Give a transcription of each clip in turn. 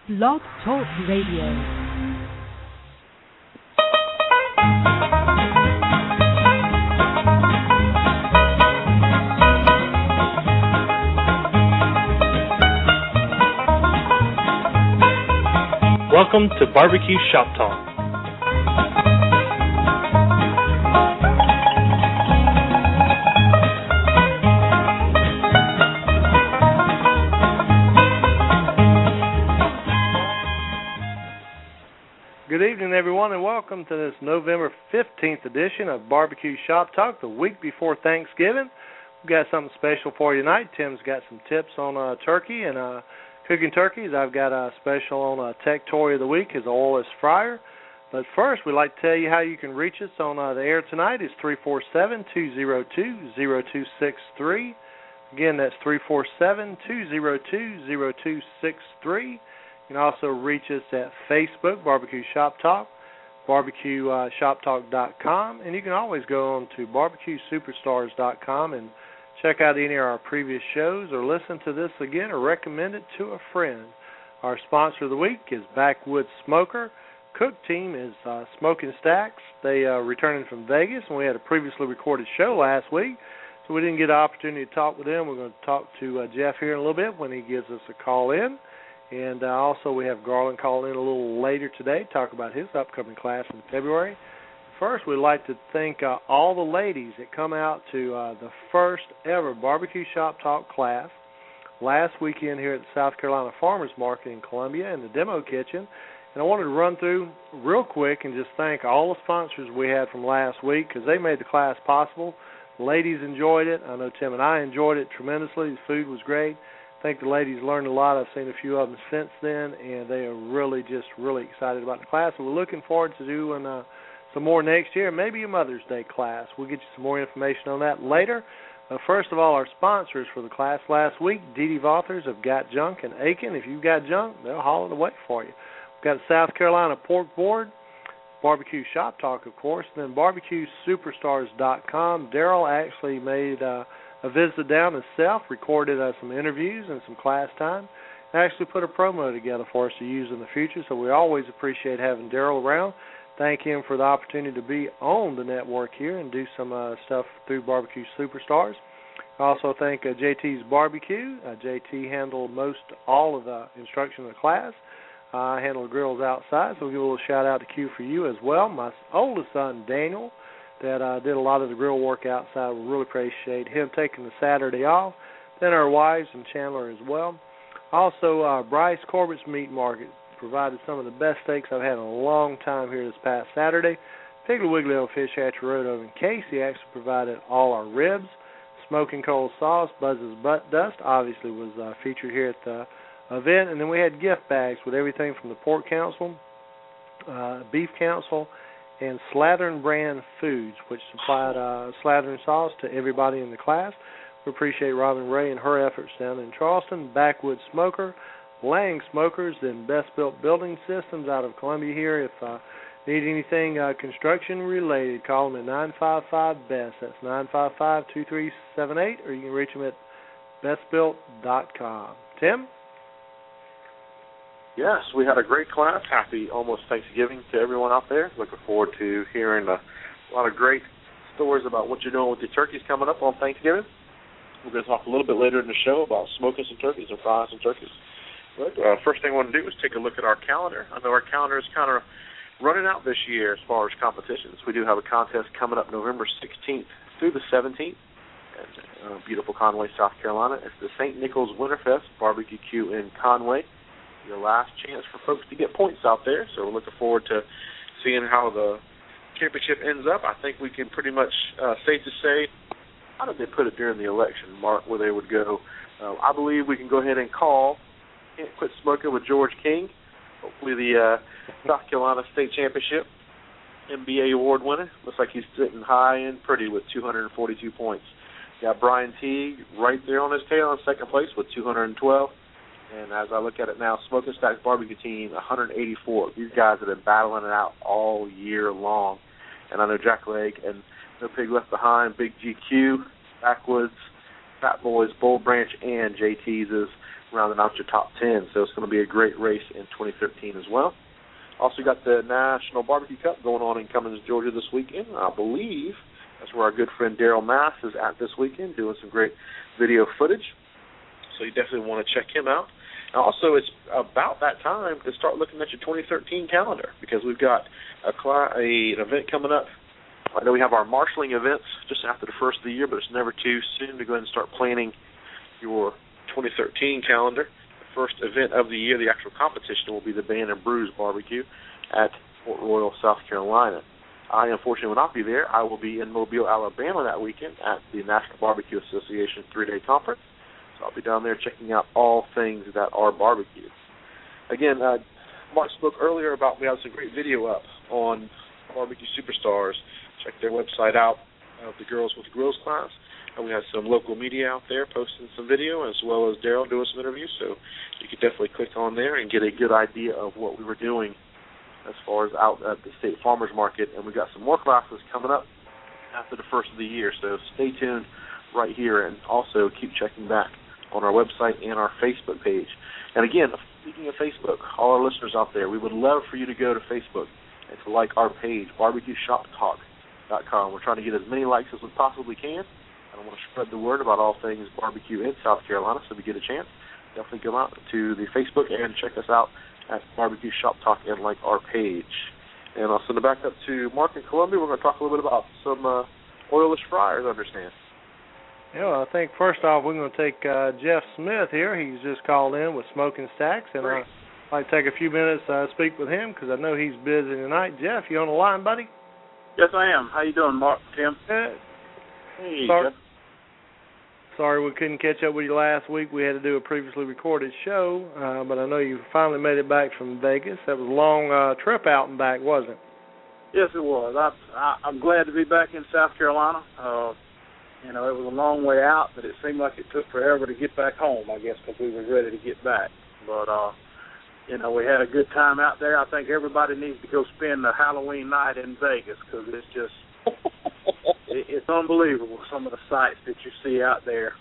Blog Talk Radio. Welcome to Barbecue Shop Talk. Good evening, everyone, and welcome to this November 15th edition of Barbecue Shop Talk, the week before Thanksgiving. We've got something special for you tonight. Tim's got some tips on turkey and cooking turkeys. I've got a special on Tech Toy of the Week, his oilless fryer. But first, we'd like to tell you how you can reach us on the air tonight. It's 347-202-0263. Again, that's 347-202-0263. You can also reach us at Facebook, Barbecue Shop Talk, barbecueshoptalk.com, and you can always go on to barbecuesuperstars.com and check out any of our previous shows or listen to this again or recommend it to a friend. Our sponsor of the week is Backwoods Smoker. Cook team is Smoking Stacks. They returning from Vegas, and we had a previously recorded show last week, so we didn't get an opportunity to talk with them. We're going to talk to Jeff here in a little bit when he gives us a call in. And also we have Garland calling in a little later today to talk about his upcoming class in February. First, we'd like to thank all the ladies that come out to the first ever Barbecue Shop Talk class last weekend here at the South Carolina Farmers Market in Columbia in the demo kitchen. And I wanted to run through real quick and just thank all the sponsors we had from last week because they made the class possible. The ladies enjoyed it. I know Tim and I enjoyed it tremendously. The food was great. I think the ladies learned a lot. I've seen a few of them since then, and they are really excited about the class. And we're looking forward to doing some more next year, maybe a Mother's Day class. We'll get you some more information on that later. First of all, our sponsors for the class last week, D.D. Vothers of Got Junk and Aiken. If you've got junk, they'll haul it away for you. We've got a South Carolina Pork Board, Barbecue Shop Talk, of course, and then barbecuesuperstars.com. Daryl actually made a visit down himself, recorded some interviews and some class time, and actually put a promo together for us to use in the future, so we always appreciate having Daryl around. Thank him for the opportunity to be on the network here and do some stuff through Barbecue Superstars. I also thank JT's Barbecue. JT handled all of the instruction of the class. I handle the grills outside, so we'll give a little shout-out to Q for you as well. My oldest son, Daniel, that did a lot of the grill work outside. We really appreciate him taking the Saturday off. Then our wives and Chandler as well. Also, Bryce Corbett's Meat Market provided some of the best steaks I've had in a long time here this past Saturday. Piggly Wiggly Old Fish Hatchery Road over in Casey actually provided all our ribs. Smoking Cold Sauce, Buzz's Butt Dust, obviously was featured here at the event. And then we had gift bags with everything from the Pork Council, Beef Council, and Slathern Brand Foods, which supplied Slathern sauce to everybody in the class. We appreciate Robin Ray and her efforts down in Charleston. Backwoods Smoker, Lang Smokers, and Best Built Building Systems out of Columbia here. If need anything construction-related, call them at 955-BEST. That's 955-2378, or you can reach them at bestbuilt.com. Tim? Yes, we had a great class. Happy almost Thanksgiving to everyone out there. Looking forward to hearing a lot of great stories about what you're doing with your turkeys coming up on Thanksgiving. We're going to talk a little bit later in the show about smoking some turkeys and frying some turkeys. But first thing I want to do is take a look at our calendar. I know our calendar is kind of running out this year as far as competitions. We do have a contest coming up November 16th through the 17th at beautiful Conway, South Carolina. It's the St. Nicholas Winterfest Barbecue in Conway. Your last chance for folks to get points out there, so we're looking forward to seeing how the championship ends up. I think we can pretty much safe to say, how did they put it during the election, Mark, where they would go? I believe we can go ahead and call Can't Quit Smoking with George King, hopefully the South Carolina State Championship NBA award winner. Looks like he's sitting high and pretty with 242 points. Got Brian Teague right there on his tail in second place with 212. And as I look at it now, Smoking Stacks Barbecue Team, 184. These guys have been battling it out all year long. And I know Jack Leg and No Pig Left Behind, Big GQ, Backwoods, Fat Boys, Bull Branch, and JT's is rounding out your top 10. So it's going to be a great race in 2013 as well. Also got the National Barbecue Cup going on in Cummins, Georgia this weekend. I believe that's where our good friend Daryl Mass is at this weekend, doing some great video footage. So you definitely want to check him out. And also, it's about that time to start looking at your 2013 calendar, because we've got an event coming up. I know we have our marshalling events just after the first of the year, but it's never too soon to go ahead and start planning your 2013 calendar. The first event of the year, the actual competition, will be the Band and Brews Barbecue at Fort Royal, South Carolina. I, unfortunately, will not be there. I will be in Mobile, Alabama that weekend at the National Barbecue Association 3-day conference. So I'll be down there checking out all things that are barbecue. Again, Mark spoke earlier about we have some great video up on Barbecue Superstars. Check their website out, the Girls with Grills class. And we have some local media out there posting some video, as well as Daryl doing some interviews. So you can definitely click on there and get a good idea of what we were doing as far as out at the State Farmers Market. And we've got some more classes coming up after the first of the year. So stay tuned right here, and also keep checking back on our website and our Facebook page. And again, speaking of Facebook, all our listeners out there, we would love for you to go to Facebook and to like our page, barbecueshoptalk.com. We're trying to get as many likes as we possibly can. I want to spread the word about all things barbecue in South Carolina, so if you get a chance, definitely come out to the Facebook and check us out at Barbecue Shop Talk and like our page. And I'll send it back up to Mark in Columbia. We're going to talk a little bit about some oilless fryers, I understand. Yeah, well, I think first off we're going to take Jeff Smith here. He's just called in with Smoking Stacks, and I'd like to take a few minutes to speak with him because I know he's busy tonight. Jeff, you on the line, buddy? Yes, I am. How you doing, Mark, Tim? Good. Hey, Sorry we couldn't catch up with you last week. We had to do a previously recorded show, but I know you finally made it back from Vegas. That was a long trip out and back, wasn't it? Yes, it was. I'm glad to be back in South Carolina. It was a long way out, but it seemed like it took forever to get back home, I guess, because we were ready to get back. But, we had a good time out there. I think everybody needs to go spend the Halloween night in Vegas because it's just... It's unbelievable, some of the sights that you see out there,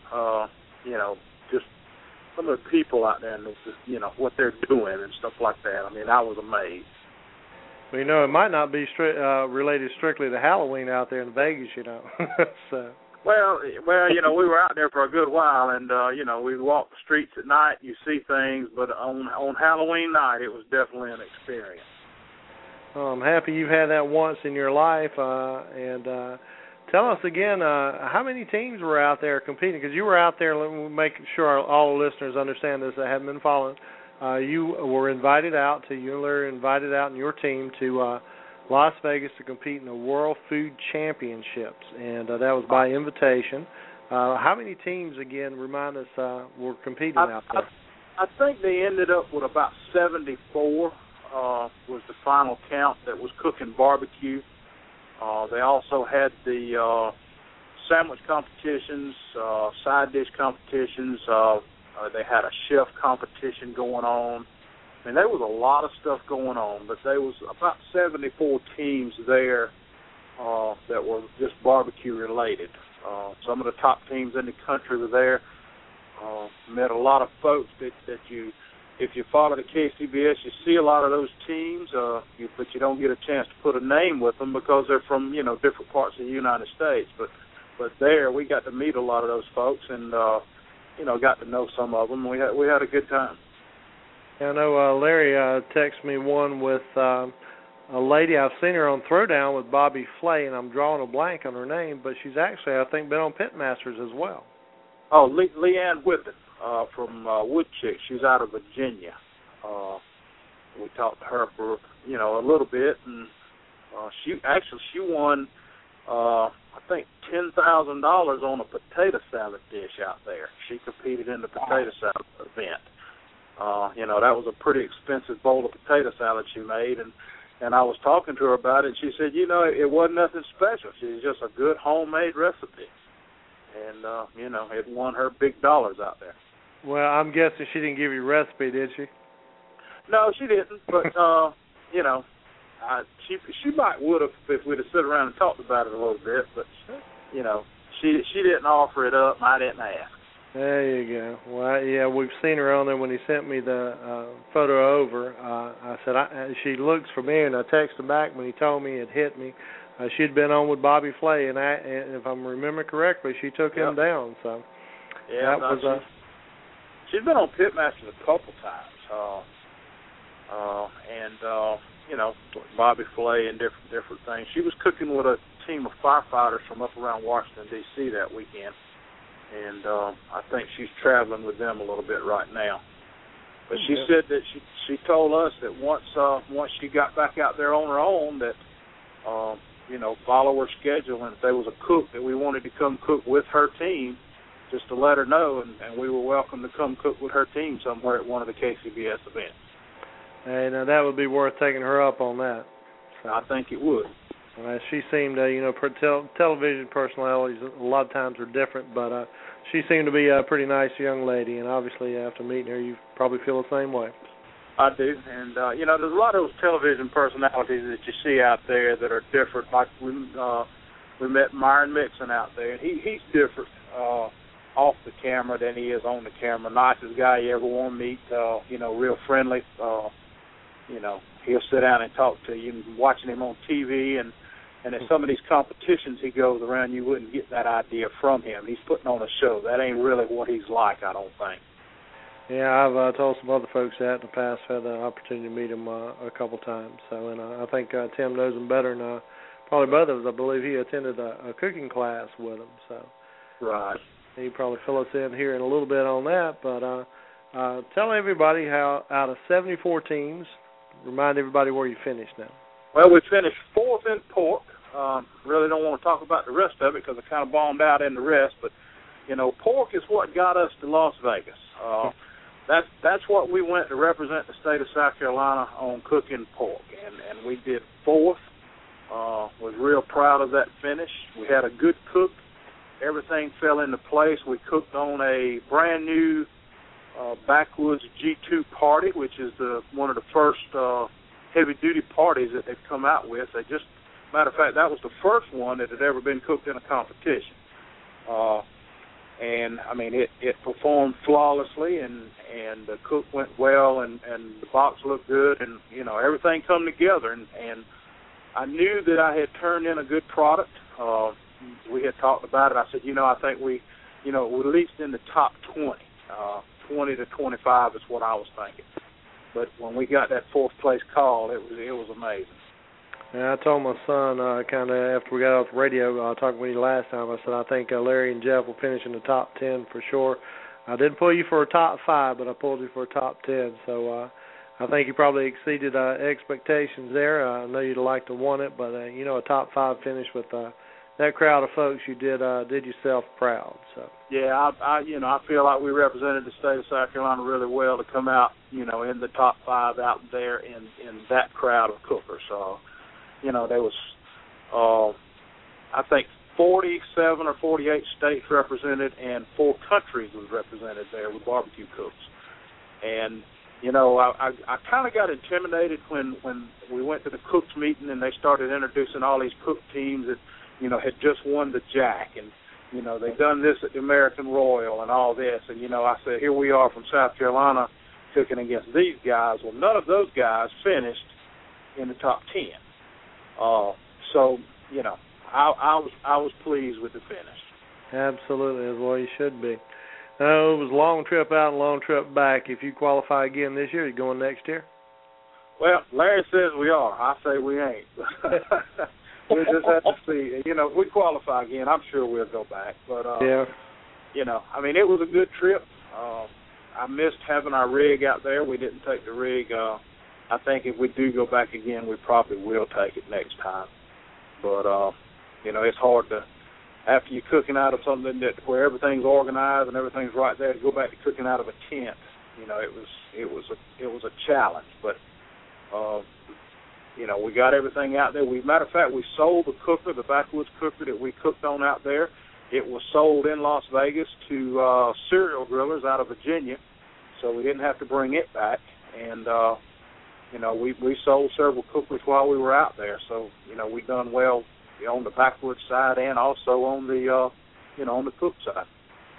just some of the people out there and, what they're doing and stuff like that. I mean, I was amazed. Well, it might not be related strictly to Halloween out there in Vegas, so. Well, we were out there for a good while, and, we walked the streets at night, you see things, but on Halloween night, it was definitely an experience. I'm happy you've had that once in your life, and tell us again, how many teams were out there competing? Because you were out there, making sure all the listeners understand this that haven't been following. You were invited out and your team to Las Vegas to compete in the World Food Championships, and that was by invitation. How many teams, again, remind us, were competing out there? I think they ended up with about 74. Was the final count that was cooking barbecue. They also had the sandwich competitions, side dish competitions. They had a chef competition going on. I mean, there was a lot of stuff going on, but there was about 74 teams there that were just barbecue related. Some of the top teams in the country were there. Met a lot of folks that if you follow the KCBS, you see a lot of those teams, but you don't get a chance to put a name with them because they're from, different parts of the United States. But there, we got to meet a lot of those folks and, got to know some of them. We had a good time. I know Larry texted me one with a lady. I've seen her on Throwdown with Bobby Flay, and I'm drawing a blank on her name, but she's actually, I think, been on Pitmasters as well. Oh, Leanne Whippet. From Woodchick. She's out of Virginia. We talked to her for, a little bit, and she won, I think, $10,000 on a potato salad dish out there. She competed in the potato salad event. That was a pretty expensive bowl of potato salad she made, and I was talking to her about it, and she said, it wasn't nothing special. She was just a good homemade recipe. And, it won her big dollars out there. Well, I'm guessing she didn't give you a recipe, did she? No, she didn't. But she might would have if we'd have sit around and talked about it a little bit. But she didn't offer it up, and I didn't ask. There you go. Well, yeah, we've seen her on there when he sent me the photo over. I said, she looks familiar, and I texted him back when he told me it hit me. She'd been on with Bobby Flay, and if I'm remembering correctly, she took him down. So yeah, that was she's been on Pitmasters a couple times, you know, Bobby Flay and different things. She was cooking with a team of firefighters from up around Washington D.C. that weekend. And I think she's traveling with them a little bit right now. But she said that she told us that once she got back out there on her own, that you know, follow her schedule, and if there was a cook that we wanted to come cook with her team, just to let her know, and we were welcome to come cook with her team somewhere at one of the KCBS events. Hey, now that would be worth taking her up on that. So. I think it would. She seemed, you know, television personalities a lot of times are different, but she seemed to be a pretty nice young lady, and obviously after meeting her, you probably feel the same way. I do, and, you know, there's a lot of those television personalities that you see out there that are different. Like we met Myron Mixon out there, and he's different off the camera than he is on the camera. Nicest guy you ever want to meet, you know, real friendly. You know, he'll sit down and talk to you. Watching him on TV and at some of these competitions he goes around, you wouldn't get that idea from him. He's putting on a show. That ain't really what he's like, I don't think. Yeah, I've told some other folks that in the past. Had the opportunity to meet him a couple times. So, and I think Tim knows him better than probably both of us. I believe he attended a cooking class with him. So, right. He'd probably fill us in here in a little bit on that. But tell everybody how out of 74 teams, remind everybody where you finished now. Well, we finished fourth in pork. Really don't want to talk about the rest of it because I kind of bombed out in the rest. But, you know, pork is what got us to Las Vegas. That's what we went to represent the state of South Carolina on cooking pork. And we did fourth. Was real proud of that finish. We had a good cook. Everything fell into place. We cooked on a brand new Backwoods G2 party, which is one of the first heavy-duty parties that they've come out with. Matter of fact, that was the first one that had ever been cooked in a competition. And, I mean, it performed flawlessly, and the cook went well, and the box looked good, and, you know, everything come together. And I knew that I had turned in a good product. We had talked about it. I said, you know, I think we're at least in the top 20. 20 to 25 is what I was thinking. But when we got that fourth place call, it was amazing. Yeah, I told my son kind of after we got off the radio talking with you last time, I said I think Larry and Jeff will finish in the top 10 for sure. I didn't pull you for a top 5, but I pulled you for a top 10. So I think you probably exceeded expectations there. I know you'd like to won it, but you know, a top 5 finish with that crowd of folks, you did yourself proud. So yeah, I feel like we represented the state of South Carolina really well to come out, you know, in the top 5 out there in that crowd of cookers. So, you know, there was I think 47 or 48 states represented, and 4 countries was represented there with barbecue cooks. And you know, I kind of got intimidated when we went to the cooks meeting and they started introducing all these cook teams that, you know, had just won the Jack, and, you know, they've done this at the American Royal and all this. And, you know, I said, here we are from South Carolina cooking against these guys. Well, none of those guys finished in the top 10. So, you know, I was pleased with the finish. Absolutely, as well you should be. It was a long trip out and a long trip back. If you qualify again this year, you going next year? Well, Larry says we are. I say we ain't. We'll just have to see. You know, if we qualify again, I'm sure we'll go back. But, yeah. You know, I mean, it was a good trip. I missed having our rig out there. We didn't take the rig. I think if we do go back again, we probably will take it next time. But, you know, it's hard to, after you're cooking out of something where everything's organized and everything's right there, to go back to cooking out of a tent. You know, it was a challenge. But, you know, we got everything out there. Matter of fact, we sold the cooker, the Backwoods cooker that we cooked on out there. It was sold in Las Vegas to Cereal Grillers out of Virginia, so we didn't have to bring it back. And, you know, we sold several cookers while we were out there. So, you know, we done well on the Backwoods side and also on the, you know, on the cook side.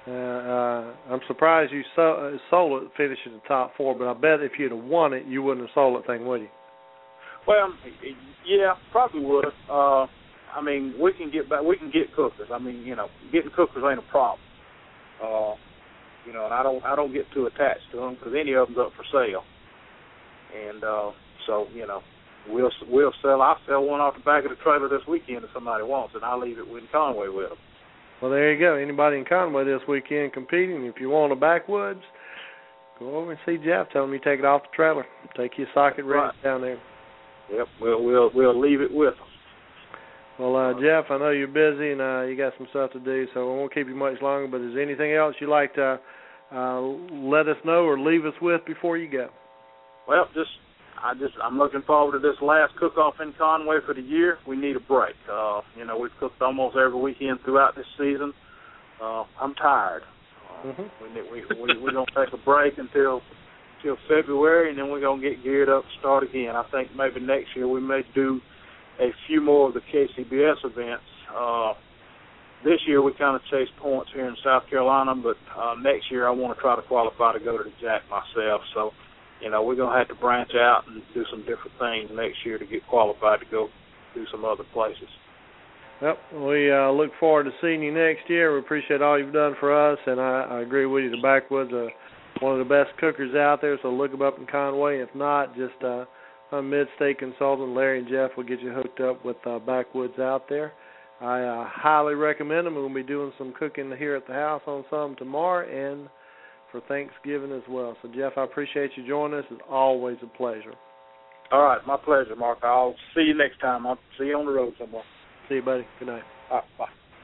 I'm surprised you sold it, finishing the top 4, but I bet if you'd have won it, you wouldn't have sold that thing, would you? Well, yeah, probably would have. I mean, we can get cookers. I mean, getting cookers ain't a problem. And I don't get too attached to them because any of them's up for sale. And so, we'll sell. I'll sell one off the back of the trailer this weekend if somebody wants it. I'll leave it in Conway with them. Well, there you go. Anybody in Conway this weekend competing, if you want a backwoods, go over and see Jeff. Tell him you take it off the trailer. Take your socket wrench down there. Yep, we'll leave it with them. Well, Jeff, I know you're busy and you got some stuff to do, so I won't keep you much longer. But is there anything else you'd like to let us know or leave us with before you go? Well, I'm looking forward to this last cook-off in Conway for the year. We need a break. We've cooked almost every weekend throughout this season. I'm tired. We're going to take a break until February, and then we're going to get geared up to start again. I think maybe next year we may do a few more of the KCBS events. This year we kind of chase points here in South Carolina, but next year I want to try to qualify to go to the Jack myself. So, we're going to have to branch out and do some different things next year to get qualified to go do some other places. Yep, we look forward to seeing you next year. We appreciate all you've done for us, and I agree with you. The Backwoods are one of the best cookers out there, so look them up in Conway. If not, just a mid-state consultant, Larry and Jeff, will get you hooked up with Backwoods out there. I highly recommend them. We'll be doing some cooking here at the house on some tomorrow and for Thanksgiving as well. So, Jeff, I appreciate you joining us. It's always a pleasure. All right, my pleasure, Mark. I'll see you next time. I'll see you on the road somewhere. See you, buddy. Good night. All right, bye.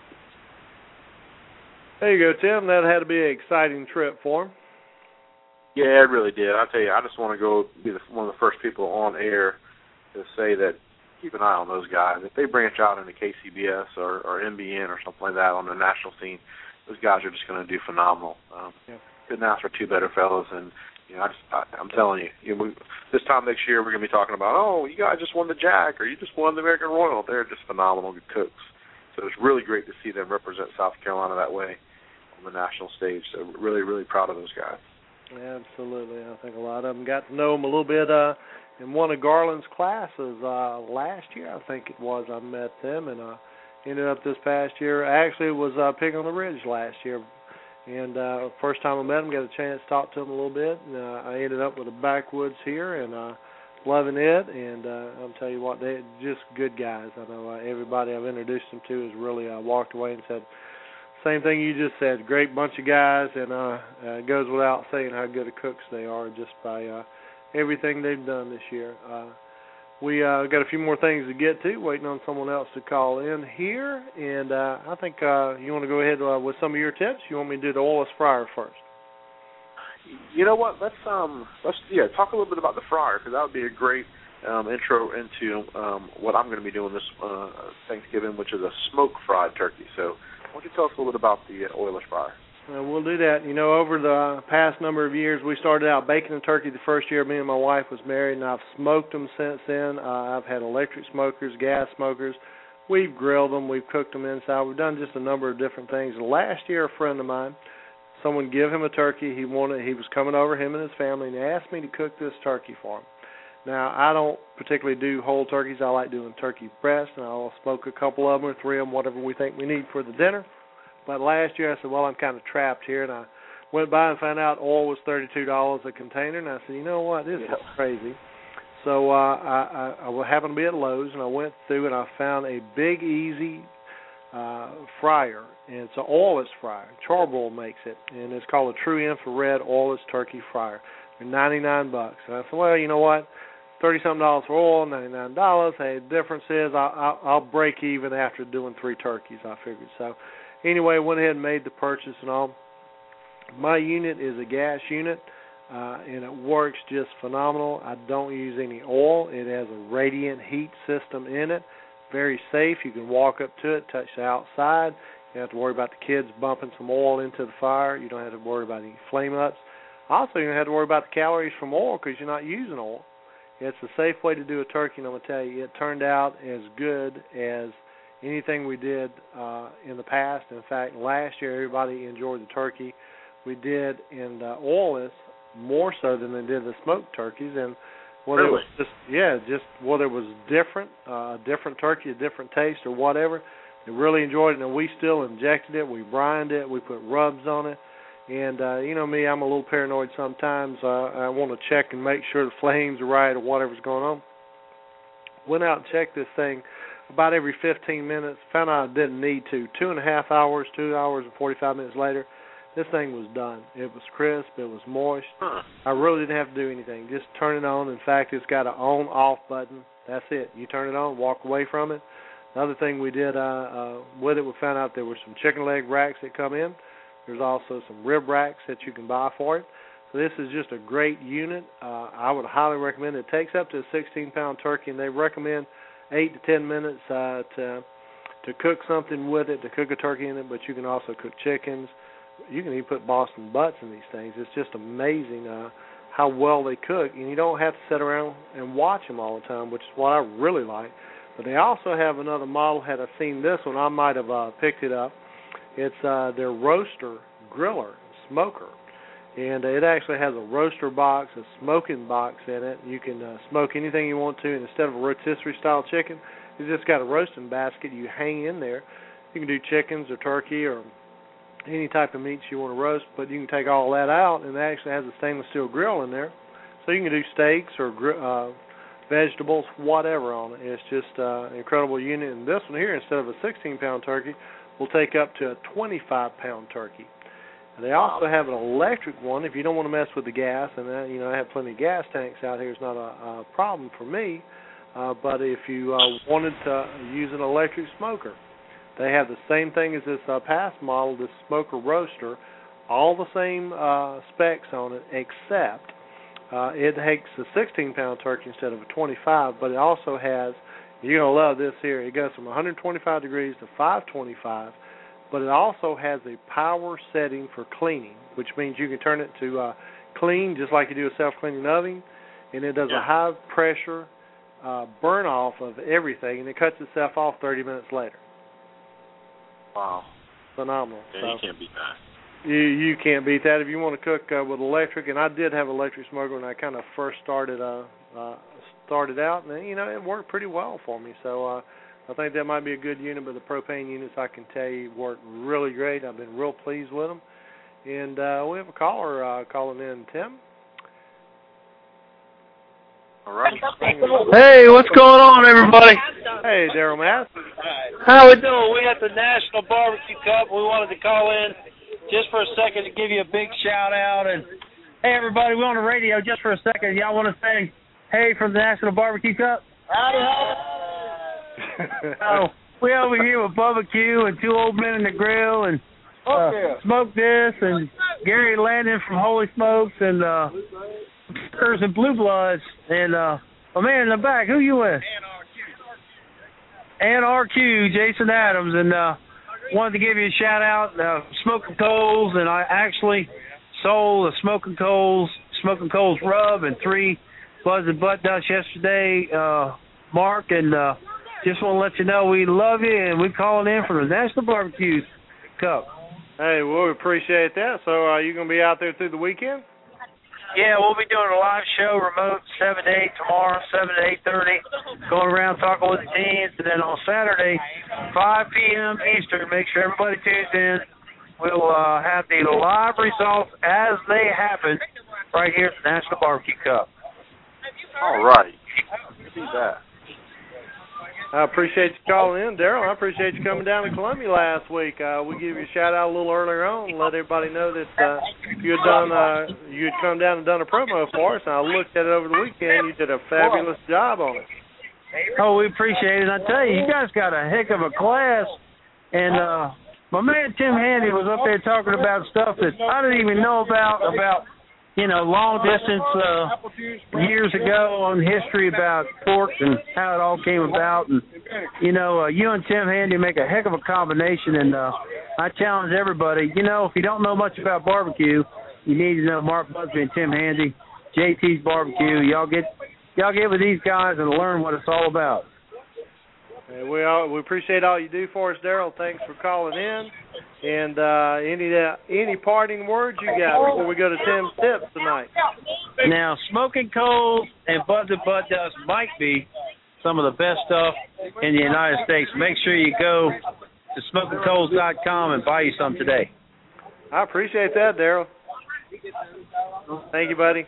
There you go, Tim. That had to be an exciting trip for him. Yeah, it really did. I tell you, I just want to go be one of the first people on air to say that keep an eye on those guys. If they branch out into KCBS or NBN or something like that on the national scene, those guys are just going to do phenomenal. Couldn't ask for two better fellows. And I'm telling you, this time next year we're going to be talking about, oh, you guys just won the Jack or you just won the American Royal. They're just phenomenal good cooks. So it's really great to see them represent South Carolina that way on the national stage. So really, really proud of those guys. Absolutely. I think a lot of them got to know him a little bit in one of Garland's classes last year, I think it was. I met them and ended up this past year. Actually, it was Pig on the Ridge last year. And first time I met him, got a chance to talk to him a little bit. And I ended up with the Backwoods here and loving it. And I'll tell you what, they're just good guys. I know everybody I've introduced them to has really walked away and said, same thing you just said, great bunch of guys, and it goes without saying how good of cooks they are just by everything they've done this year. We got a few more things to get to, waiting on someone else to call in here, and I think you want to go ahead with some of your tips. You want me to do the oilless fryer first? You know what? Let's talk a little bit about the fryer, because that would be a great intro into what I'm going to be doing this Thanksgiving, which is a smoke-fried turkey. So why don't you tell us a little bit about the oilless fryer? We'll do that. Over the past number of years, we started out baking a turkey the first year me and my wife was married, and I've smoked them since then. I've had electric smokers, gas smokers. We've grilled them. We've cooked them inside. We've done just a number of different things. Last year, a friend of mine, someone gave him a turkey. He was coming over, him and his family, and he asked me to cook this turkey for him. Now, I don't particularly do whole turkeys. I like doing turkey breast, and I'll smoke a couple of them or three of them, whatever we think we need for the dinner. But last year I said, well, I'm kind of trapped here, and I went by and found out oil was $32 a container, and I said, you know what, this is crazy. So I happened to be at Lowe's, and I went through and I found a Big Easy fryer, and it's an oilless fryer. Charbroil makes it, and it's called a True Infrared Oilless Turkey Fryer. They're $99. And I said, well, you know what, $30-something for oil, $99. Hey, the difference is I'll break even after doing 3 turkeys, I figured. So anyway, I went ahead and made the purchase and all. My unit is a gas unit, and it works just phenomenal. I don't use any oil. It has a radiant heat system in it. Very safe. You can walk up to it, touch the outside. You don't have to worry about the kids bumping some oil into the fire. You don't have to worry about any flame-ups. Also, you don't have to worry about the calories from oil because you're not using oil. It's a safe way to do a turkey, and I'm going to tell you, it turned out as good as anything we did in the past. In fact, last year everybody enjoyed the turkey we did in oilless more so than they did the smoked turkeys. And whether really? it was just whether it was different turkey, a different taste or whatever, they really enjoyed it. And we still injected it, we brined it, we put rubs on it. And you know me, I'm a little paranoid sometimes. I want to check and make sure the flames are right or whatever's going on. Went out and checked this thing about every 15 minutes. Found out I didn't need to. 2.5 hours, 2 hours and 45 minutes later, this thing was done. It was crisp. It was moist. I really didn't have to do anything. Just turn it on. In fact, it's got an on-off button. That's it. You turn it on, walk away from it. The other thing we did with it, we found out there were some chicken leg racks that come in. There's also some rib racks that you can buy for it. So this is just a great unit. I would highly recommend it. It takes up to a 16-pound turkey, and they recommend 8 to 10 minutes to cook something with it, to cook a turkey in it, but you can also cook chickens. You can even put Boston butts in these things. It's just amazing how well they cook, and you don't have to sit around and watch them all the time, which is what I really like. But they also have another model. Had I seen this one, I might have picked it up. It's their roaster griller smoker, and it actually has a roaster box, a smoking box in it. You can smoke anything you want to, and instead of a rotisserie style chicken, it's just got a roasting basket you hang in there. You can do chickens or turkey or any type of meats you want to roast, but you can take all that out, and it actually has a stainless steel grill in there, so you can do steaks or vegetables, whatever on it. It's just an incredible unit. And this one here, instead of a 16-pound turkey, will take up to a 25-pound turkey. And they also have an electric one if you don't want to mess with the gas. And I have plenty of gas tanks out here. It's not a problem for me. But if you wanted to use an electric smoker, they have the same thing as this past model, this smoker roaster, all the same specs on it, except it takes a 16-pound turkey instead of a 25, but it also has, you're going to love this here, it goes from 125 degrees to 525, but it also has a power setting for cleaning, which means you can turn it to clean just like you do a self-cleaning oven, and it does a high-pressure burn-off of everything, and it cuts itself off 30 minutes later. Wow. Phenomenal. Yeah, you can't beat that. You can't beat that if you want to cook with electric. And I did have an electric smoker when I kind of first started out, and it worked pretty well for me. So I think that might be a good unit. But the propane units, I can tell you, work really great. I've been real pleased with them. And we have a caller calling in, Tim. All right. Hey, what's going on, everybody? Hey, Daryl Matt. How we doing? We at the National Barbecue Cup. We wanted to call in just for a second to give you a big shout-out. And, hey, everybody, we're on the radio just for a second. Y'all want to say hey from the National Barbecue Cup? So, we over here with Bubba Q and two old men in the grill and Smoke This and Gary Landon from Holy Smokes and and Blue Bloods, and my man in the back, who you with? NRQ, Jason Adams, and wanted to give you a shout out, Smoking Coals, and I actually sold a Smoking Coals rub and 3 Buzz and Butt Dust yesterday, Mark, and just want to let you know we love you, and we're calling in from the National Barbecue Cup. Hey, well, we appreciate that. So are you going to be out there through the weekend? Yeah, we'll be doing a live show, remote, 7 to 8 tomorrow, 7 to 8:30, going around talking with the teams. And then on Saturday, 5 p.m. Eastern, make sure everybody tunes in. We'll have the live results as they happen right here at the National Barbecue Cup. All right. See that. I appreciate you calling in, Daryl. I appreciate you coming down to Columbia last week. We give you a shout-out a little earlier on and let everybody know that you had come down and done a promo for us. And I looked at it over the weekend. You did a fabulous job on it. Oh, we appreciate it. I tell you, you guys got a heck of a class. And my man Tim Handy was up there talking about stuff that I didn't even know about long distance years ago on history about pork and how it all came about. And, you and Tim Handy make a heck of a combination. And I challenge everybody, if you don't know much about barbecue, you need to know Mark Busby and Tim Handy, JT's Barbecue. Y'all get with these guys and learn what it's all about. And we appreciate all you do for us, Daryl. Thanks for calling in. And any parting words you got before we go to Tim's tips tonight? Now, Smoking Coals and Bud the Bud Dust might be some of the best stuff in the United States. Make sure you go to smokingcoals.com and buy you some today. I appreciate that, Daryl. Thank you, buddy.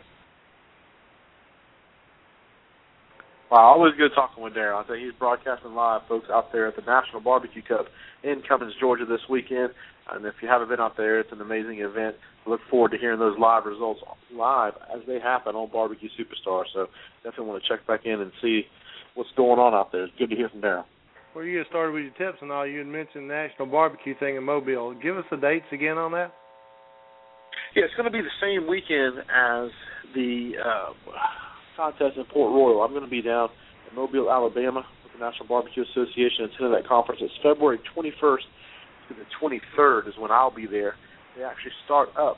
Wow, always good talking with Daryl. I think he's broadcasting live, folks, out there at the National Barbecue Cup in Cummins, Georgia this weekend. And if you haven't been out there, it's an amazing event. I look forward to hearing those live results live as they happen on Barbecue Superstar. So definitely want to check back in and see what's going on out there. It's good to hear from Daryl. Well, you get started with your tips and all. You had mentioned the National Barbecue thing in Mobile. Give us the dates again on that. Yeah, it's going to be the same weekend as the contest in Port Royal. I'm going to be down in Mobile, Alabama with the National Barbecue Association and attend that conference. It's February 21st to the 23rd is when I'll be there. They actually start up,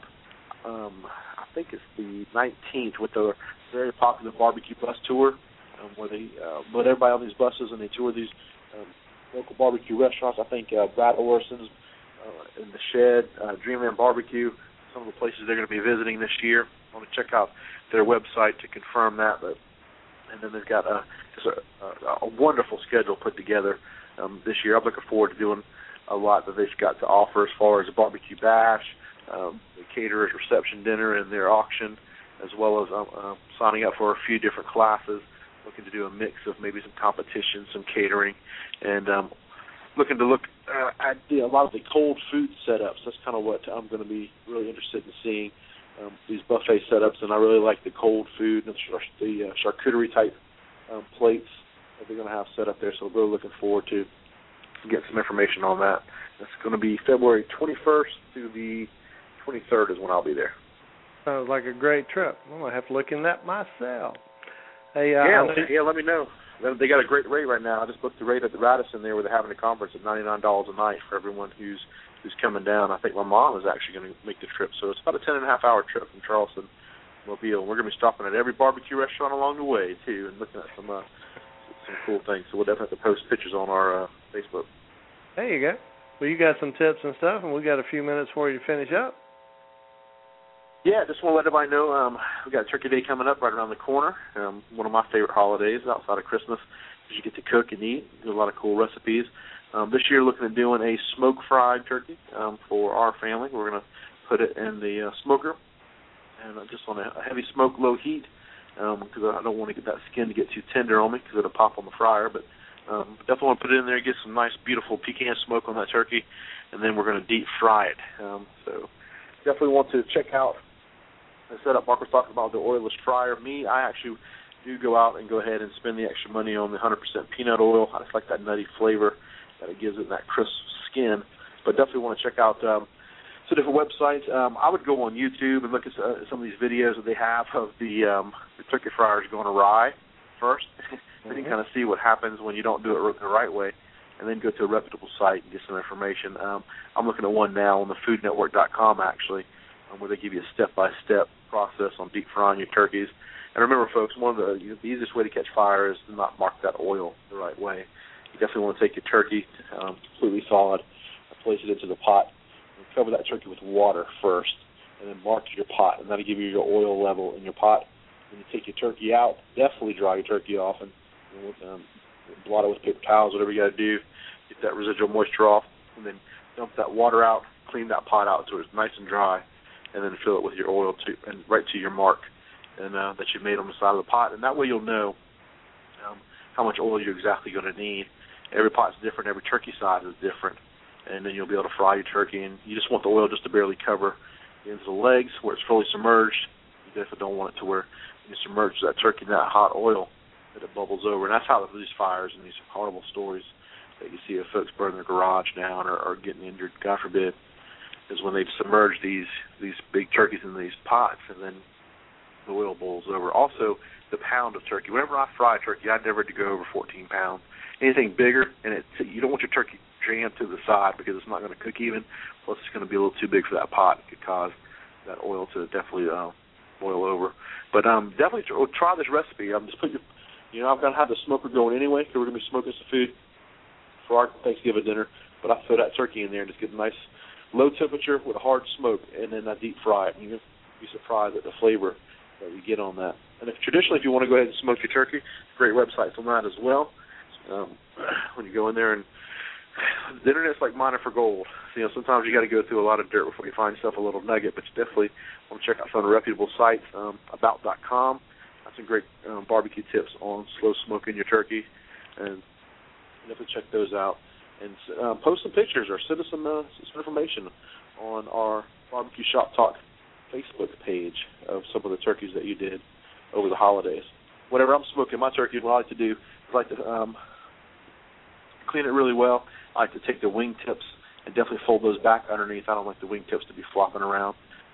I think it's the 19th, with the very popular barbecue bus tour, where they put everybody on these buses and they tour these local barbecue restaurants. I think Brad Orson's in the Shed, Dreamland Barbecue, some of the places they're going to be visiting this year. I want to check out their website to confirm that. And then they've got just a wonderful schedule put together this year. I'm looking forward to doing a lot that they've got to offer as far as a barbecue bash, the caterer's reception dinner and their auction, as well as signing up for a few different classes, looking to do a mix of maybe some competition, some catering, and looking to look at a lot of the cold food setups. That's kind of what I'm going to be really interested in seeing, these buffet setups, and I really like the cold food and the charcuterie type plates that they're going to have set up there, so we're really looking forward to get some information on that. It's going to be February 21st to the 23rd is when I'll be there. Sounds like a great trip. I'm going to have to look into that myself. Hey, let me know. They got a great rate right now. I just booked the rate at the Radisson there where they're having a conference at $99 a night for everyone who's coming down. I think my mom is actually going to make the trip. So it's about a 10.5-hour trip from Charleston, Mobile. We're going to be stopping at every barbecue restaurant along the way, too, and looking at some cool things. So we'll definitely have to post pictures on our Facebook. There you go. Well, you got some tips and stuff, and we got a few minutes for you to finish up. Yeah, just want to let everybody know we got Turkey Day coming up right around the corner. One of my favorite holidays outside of Christmas is you get to cook and eat. Do a lot of cool recipes. This year, looking at doing a smoke-fried turkey for our family. We're going to put it in the smoker, and just on a heavy smoke, low heat, because I don't want to get that skin to get too tender on me because it'll pop on the fryer. But definitely want to put it in there, get some nice, beautiful pecan smoke on that turkey, and then we're going to deep fry it. So definitely want to check out the setup. Mark was talking about the oilless fryer. I actually do go out and go ahead and spend the extra money on the 100% peanut oil. I just like that nutty flavor that it gives it, that crisp skin. But definitely want to check out some different websites. I would go on YouTube and look at some of these videos that they have of the turkey fryers going awry first. Then you kind of see what happens when you don't do it the right way, and then go to a reputable site and get some information. I'm looking at one now on the foodnetwork.com, actually, where they give you a step-by-step process on deep frying your turkeys. And remember, folks, one of the easiest way to catch fire is to not mark that oil the right way. You definitely want to take your turkey completely thawed and place it into the pot and cover that turkey with water first, and then mark your pot, and that'll give you your oil level in your pot. When you take your turkey out, definitely dry your turkey off and blot it with paper towels, whatever you got to do, get that residual moisture off, and then dump that water out, clean that pot out so it's nice and dry, and then fill it with your oil and right to your mark and that you made on the side of the pot. And that way you'll know how much oil you're exactly going to need. Every pot's different. Every turkey size is different. And then you'll be able to fry your turkey. And you just want the oil just to barely cover the ends of the legs where it's fully submerged. You definitely don't want it to where you submerge that turkey in that hot oil that it bubbles over. And that's how these fires and these horrible stories that you see of folks burn their garage down or getting injured, God forbid, is when they've submerged these big turkeys in these pots and then the oil boils over. Also, the pound of turkey. Whenever I fry turkey, I never do go over 14 pounds. Anything bigger, and you don't want your turkey jammed to the side because it's not going to cook even. Plus, it's going to be a little too big for that pot. It could cause that oil to definitely boil over. But definitely try this recipe. I'm just putting, I've got to have the smoker going anyway because we're going to be smoking some food for our Thanksgiving dinner, but I throw that turkey in there and just get a nice low temperature with a hard smoke, and then I deep fry it. You'll be surprised at the flavor that you get on that. And traditionally, if you want to go ahead and smoke your turkey, great websites on that as well. When you go in there, and the internet's like mining for gold. So, sometimes you got to go through a lot of dirt before you find yourself a little nugget, but you definitely want to check out some of the reputable sites. About.com, that's some great barbecue tips on slow smoking your turkey, and definitely check those out. And post some pictures or send us some information on our Barbecue Shop Talk Facebook page of some of the turkeys that you did over the holidays. Whenever I'm smoking my turkey, what I like to do is I like to clean it really well. I like to take the wing tips and definitely fold those back underneath. I don't like the wing tips to be flopping around.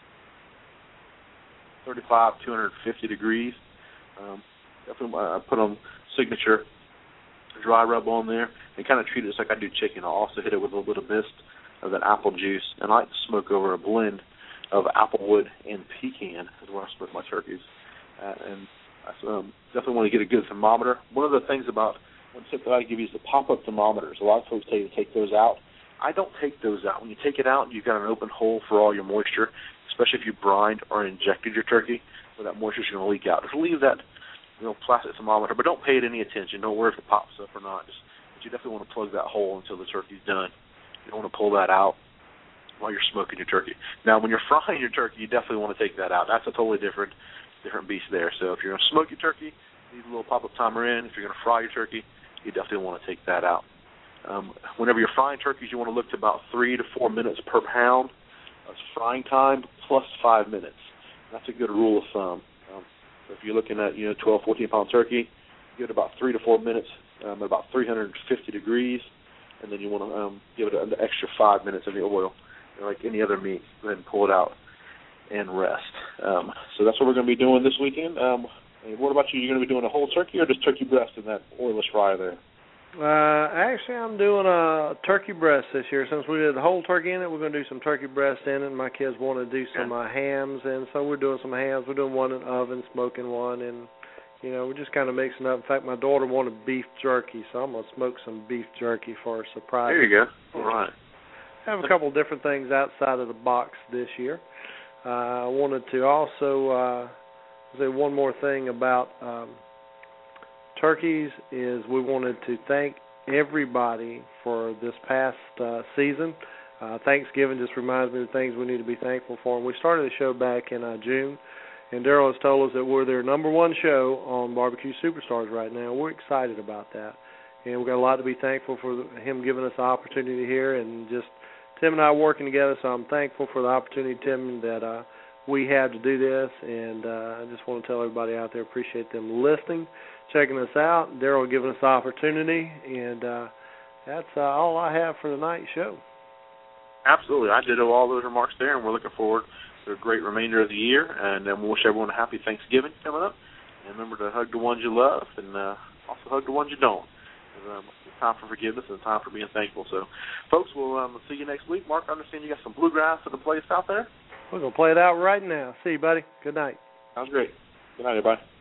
35, 250 degrees. Definitely put on signature dry rub on there and kind of treat it just like I do chicken. I'll also hit it with a little bit of mist of that apple juice, and I like to smoke over a blend of applewood and pecan is where I smoke my turkeys. And I definitely want to get a good thermometer. One of the things about one tip that I give you is the pop-up thermometers. A lot of folks tell you to take those out. I don't take those out. When you take it out, you've got an open hole for all your moisture, especially if you brined or injected your turkey, where that moisture is going to leak out. Just leave that plastic thermometer, but don't pay it any attention. Don't worry if it pops up or not. But you definitely want to plug that hole until the turkey's done. You don't want to pull that out while you're smoking your turkey. Now, when you're frying your turkey, you definitely want to take that out. That's a totally different beast there. So if you're going to smoke your turkey, leave a little pop-up timer in. If you're going to fry your turkey, you definitely want to take that out. Whenever you're frying turkeys, you want to look to about 3 to 4 minutes per pound. That's frying time plus 5 minutes. That's a good rule of thumb. So if you're looking at 12, 14-pound turkey, you give it about 3 to 4 minutes at about 350 degrees, and then you want to give it an extra 5 minutes in the oil. Like any other meat, go ahead and pull it out and rest. So that's what we're going to be doing this weekend. What about you? You're going to be doing a whole turkey or just turkey breast in that oilless fryer there? Actually, I'm doing a turkey breast this year. Since we did the whole turkey in it, we're going to do some turkey breast in it. My kids want to do some hams, and so we're doing some hams. We're doing one in the oven, smoking one, and, we're just kind of mixing up. In fact, my daughter wanted beef jerky, so I'm going to smoke some beef jerky for a surprise. There you go. All right. I have a couple of different things outside of the box this year. I wanted to also say one more thing about turkeys is we wanted to thank everybody for this past season. Thanksgiving just reminds me of things we need to be thankful for. And we started the show back in June, and Daryl has told us that we're their number one show on Barbecue Superstars right now. We're excited about that. And we've got a lot to be thankful for him giving us the opportunity here, and just Tim and I working together, so I'm thankful for the opportunity, Tim, that we have to do this, and I just want to tell everybody out there, appreciate them listening, checking us out. Daryl giving us the opportunity, and that's all I have for tonight's show. Absolutely. I did all those remarks there, and we're looking forward to a great remainder of the year, and we wish everyone a happy Thanksgiving coming up. And remember to hug the ones you love, and also hug the ones you don't. It's time for forgiveness and time for being thankful. So, folks, we'll see you next week. Mark, I understand you got some bluegrass in the place out there? We're going to play it out right now. See you, buddy. Good night. Sounds great. Good night, everybody.